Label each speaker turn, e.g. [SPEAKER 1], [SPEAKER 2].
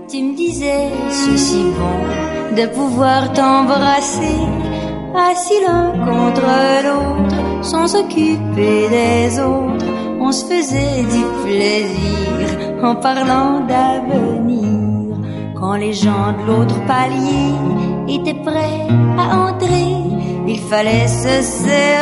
[SPEAKER 1] Tu me disais, c'est si bon de pouvoir t'embrasser, assis l'un contre l'autre, sans s'occuper des autres. On se faisait du plaisir en parlant d'avenir. Quand les gens de l'autre palier étaient prêts à entrer, il fallait se serrer